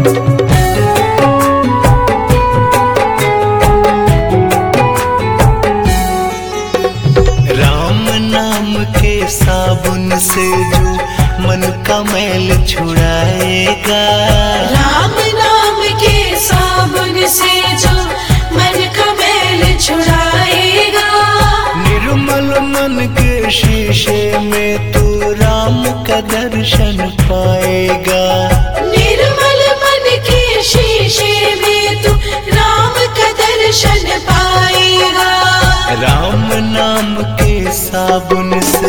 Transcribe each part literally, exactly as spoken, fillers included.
साबुन से जो मन का मैल छुड़ाएगा, राम नाम के साबुन से जो मन का मैल छुड़ाएगा। निर्मल मन के शीशे में तू राम का दर्शन पाएगा, निर्मल मन के शीशे में तू राम का दर्शन पाएगा। राम नाम के साबुन से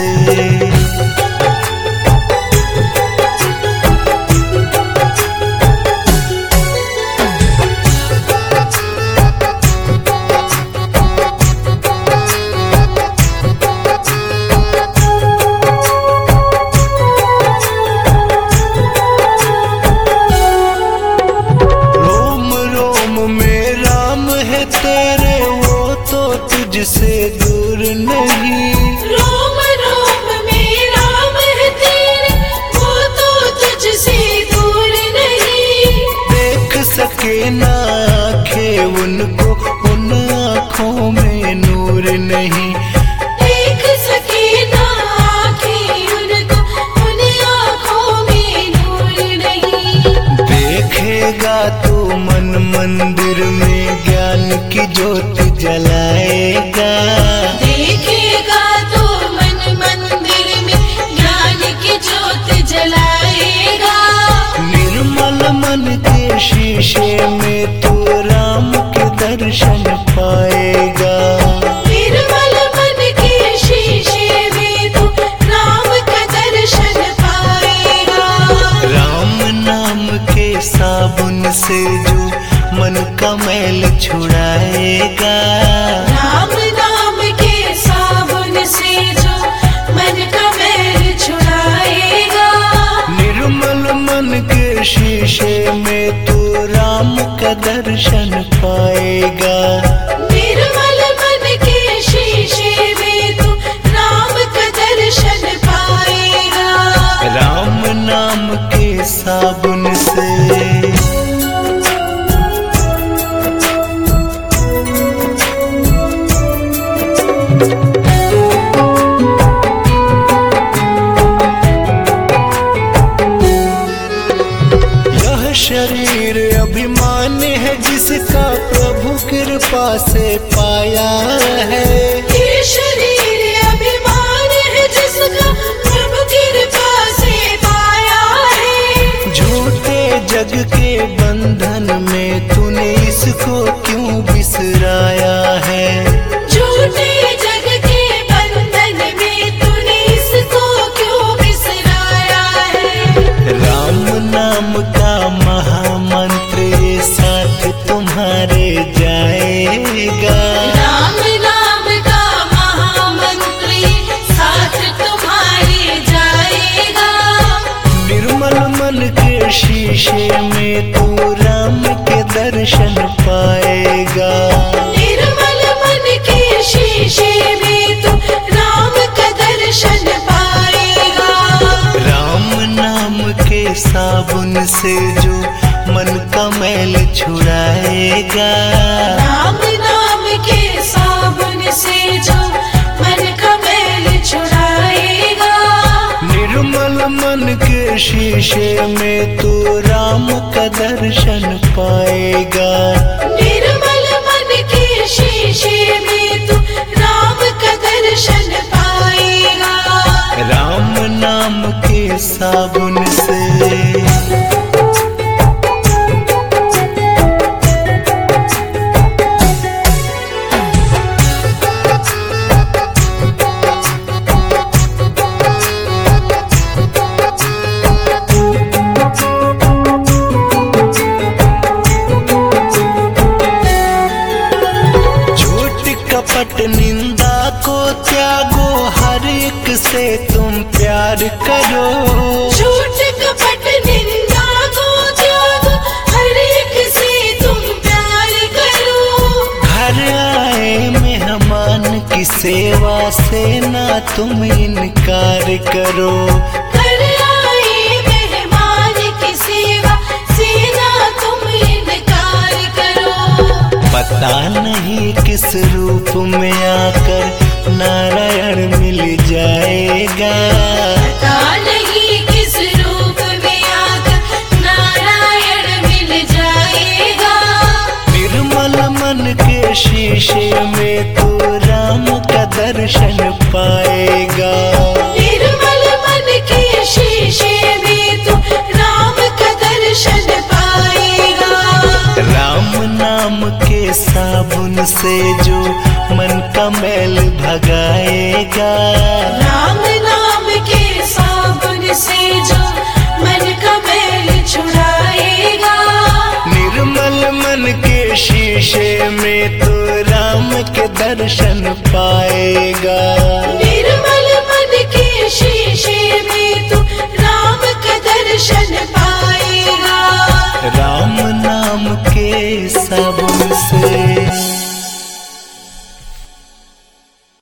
रोम रोम में राम है तेरे, वो तो तुझसे दूर नहीं। रोम रोम में राम है तेरे, वो तो तुझसे दूर नहीं। देख सके ना आँखें उनको, उन आँखों में नूर नहीं। देख सके ना आँखें उनको, उन आँखों में नूर नहीं। देखेगा तो मन मंदिर में ज्ञान की ज्योति जलाएगा, देखेगा तो मन मंदिर में ज्ञान की ज्योत जलाएगा। निर्मल मन के शीशे में तू राम के दर्शन पाएगा, निर्मल मन के शीशे में तू राम का दर्शन पाएगा। राम नाम के साबुन से जो मन का मैल छुड़ाएगा, राम नाम के साबुन से जो मन का मैल छुड़ाएगा। निर्मल मन के शीशे में तू राम का दर्शन पाएगा, निर्मल मन के शीशे में तू राम का दर्शन पाएगा। राम नाम के साबुन से यह शरीर अभिमान है जिसका प्रभु कृपा से पाया है। ये शरीर अभिमान है जिसका प्रभु कृपा से पाया है। झूठे जग के बंधन में तूने इसको क्यों बिसराया है। झूठे जग के बंधन में तूने इसको क्यों बिसराया है। राम नाम का महामंत्र ये साथ तुम्हारे जाएगा, राम नाम का महामंत्र साथ तुम्हारे जाएगा। निर्मल मन के शीशे में तू राम के दर्शन पाएगा, निर्मल मन के शीशे में तू राम का दर्शन पाएगा। राम नाम के साबुन से जो मन का मैल छुड़ाएगा, राम नाम के साबुन से जो मन का मैल छुड़ाएगा। निर्मल मन के शीशे में तू राम का दर्शन पाएगा, निर्मल मन के शीशे में तू राम का दर्शन पाएगा। राम नाम के साबुन से कपट निंदा को त्यागो, हर एक से तुम प्यार करो। झूठ कपट निंदा को त्यागो, हर एक से तुम प्यार करो। घर आए मेहमान की सेवा से ना तुम इनकार करो। घर आए मेहमान की सेवा से ना पता नहीं किस रूप में आकर नारायण मिल जाएगा। पता नहीं किस रूप में आकर नारायण मिल जाएगा। निर्मल मन के शीशे में तू राम का दर्शन पाएगा। निर्मल मन के शीशे में तू राम का दर्शन पाएगा। राम नाम के साबुन से जो मन का मैल भगाएगा। राम नाम के साबुन से जो मन का मैल छुड़ाएगा। निर्मल मन के शीशे में तो राम के दर्शन पाएगा। निर्मल मन के शीशे में तू राम का दर्शन पाएगा। राम नाम के साबुन से।